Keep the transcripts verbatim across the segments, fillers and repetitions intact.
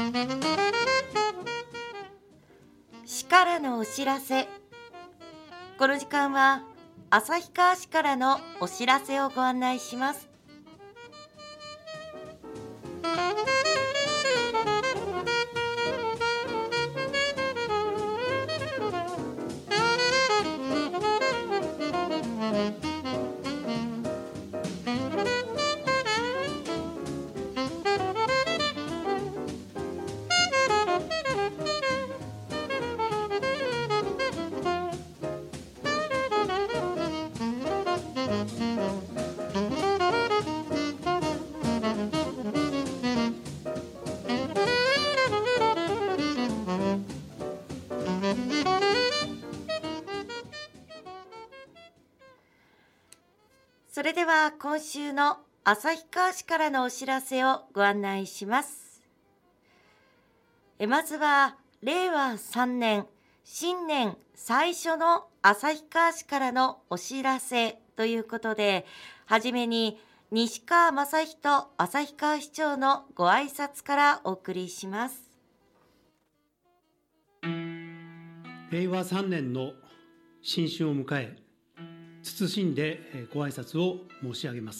市からのお知らせ。この時間は旭川市からのお知らせをご案内します。それでは今週の旭川市からのお知らせをご案内します。えまずはれいわさんねん新年最初の旭川市からのお知らせということで、はじめに西川正人旭川市長のご挨拶からお送りします。 れいわさんねんの新春を迎え、謹んでご挨拶を申し上げます。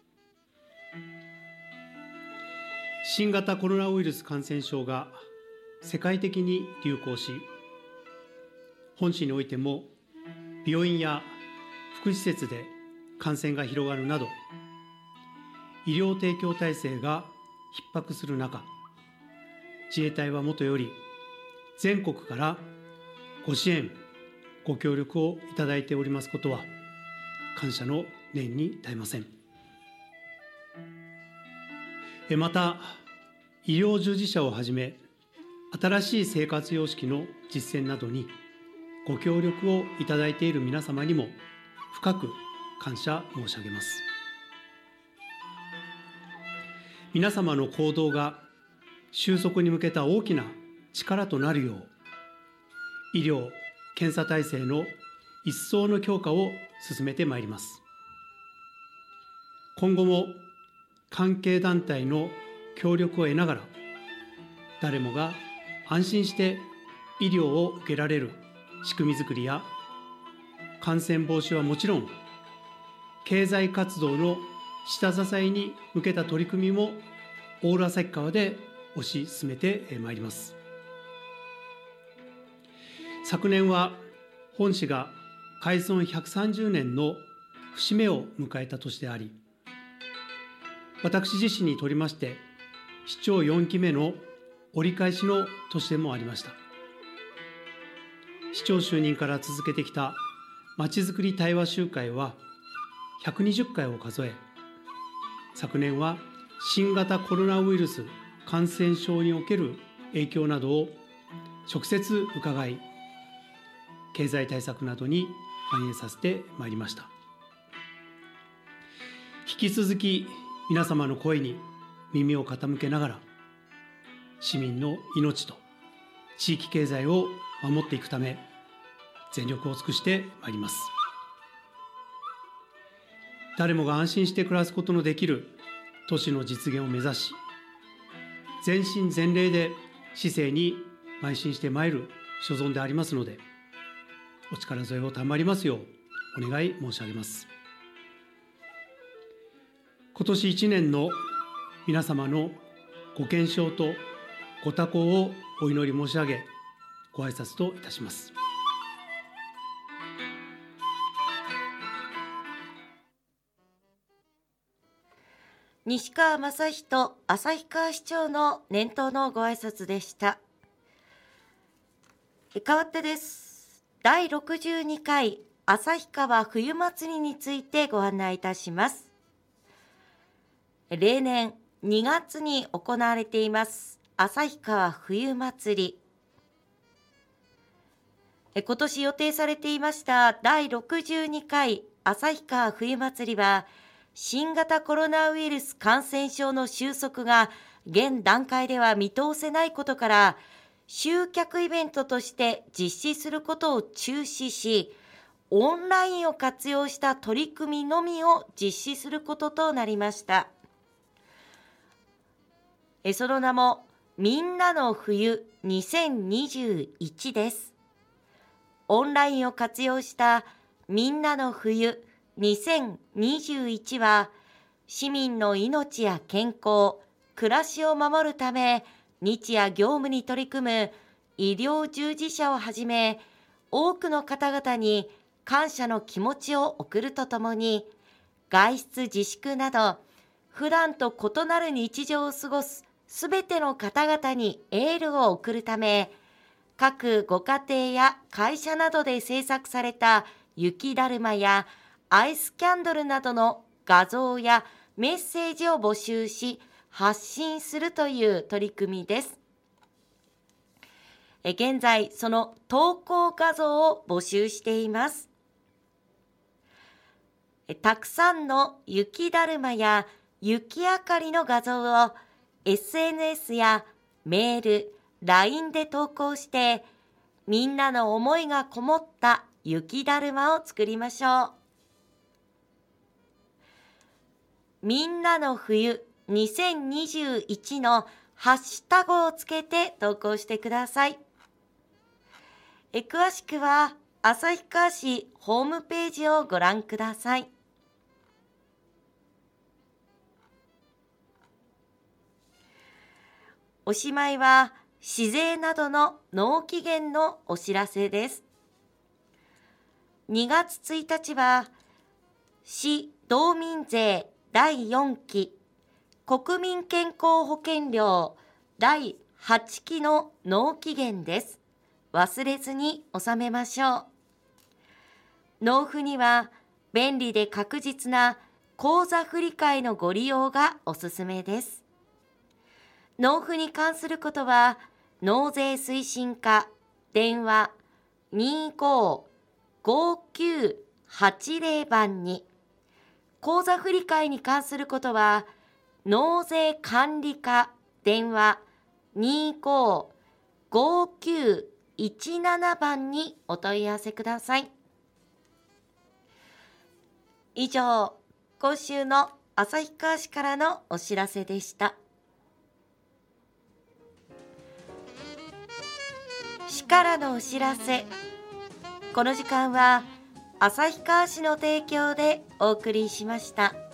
新型コロナウイルス感染症が世界的に流行し、本市においても病院や福祉施設で感染が広がるなど、医療提供体制が逼迫する中、自衛隊はもとより全国からご支援、ご協力をいただいておりますことは、感謝の念に堪えません。また、医療従事者をはじめ、新しい生活様式の実践などにご協力をいただいている皆様にも深く感謝申し上げます。皆様の行動が収束に向けた大きな力となるよう、医療・検査体制の一層の強化を進めてまいります。今後も関係団体の協力を得ながら、誰もが安心して医療を受けられる仕組みづくりや、感染防止はもちろん、経済活動の下支えに向けた取り組みもオール旭川で推し進めてまいります。昨年は本市が開村ひゃくさんじゅうねんの節目を迎えた年であり、私自身にとりまして市長よんきめの折り返しの年でもありました。市長就任から続けてきたまちづくり対話集会はひゃくにじゅっかいを数え、昨年は新型コロナウイルス感染症における影響などを直接伺い、経済対策などに反映させてまいりました。引き続き皆様の声に耳を傾けながら、市民の命と地域経済を守っていくため、全力を尽くしてまいります。誰もが安心して暮らすことのできる都市の実現を目指し、全身全霊で市政に邁進してまいる所存でありますので、お力添えを賜りますようお願い申し上げます。今年いちねんの皆様のご健勝とご多幸をお祈り申し上げ、ご挨拶といたします。 西川正人旭川市長の年頭のご挨拶でした。代わってです。だいろくじゅうにかい旭川冬祭りについてご案内いたします。例年にがつに行われています旭川冬祭り。今年予定されていましただいろくじゅうにかい旭川冬祭りは、新型コロナウイルス感染症の収束が現段階では見通せないことから、集客イベントとして実施することを中止し、オンラインを活用した取り組みのみを実施することとなりました。その名もみんなの冬にせんにじゅういちです。オンラインを活用したみんなの冬にせんにじゅういちは、市民の命や健康、暮らしを守るため、日夜業務に取り組む医療従事者をはじめ、多くの方々に感謝の気持ちを送るとともに、外出自粛など、普段と異なる日常を過ごすすべての方々にエールを送るため、各ご家庭や会社などで制作された雪だるまやアイスキャンドルなどの画像やメッセージを募集し、発信するという取り組みです。現在、その投稿画像を募集しています。たくさんの雪だるまや雪明かりの画像を エスエヌエス やメール、ライン で投稿して、みんなの思いがこもった雪だるまを作りましょう。みんなの冬にせんにじゅういちのハッシュタグをつけて投稿してください。え詳しくは旭川市ホームページをご覧ください。おしまいは市税などの納期限のお知らせです。にがつついたちは市道民税だいよんき国民健康保険料だいはちきの納期限です。忘れずに納めましょう。納付には便利で確実な口座振替のご利用がおすすめです。納付に関することは、納税推進課電話 にーごーごーきゅうはちぜろ 番に、口座振替に関することは、納税管理課電話 にーごーごーきゅういちなな 番にお問い合わせください。以上、今週の旭川市からのお知らせでした。市からのお知らせ。この時間は旭川市の提供でお送りしました。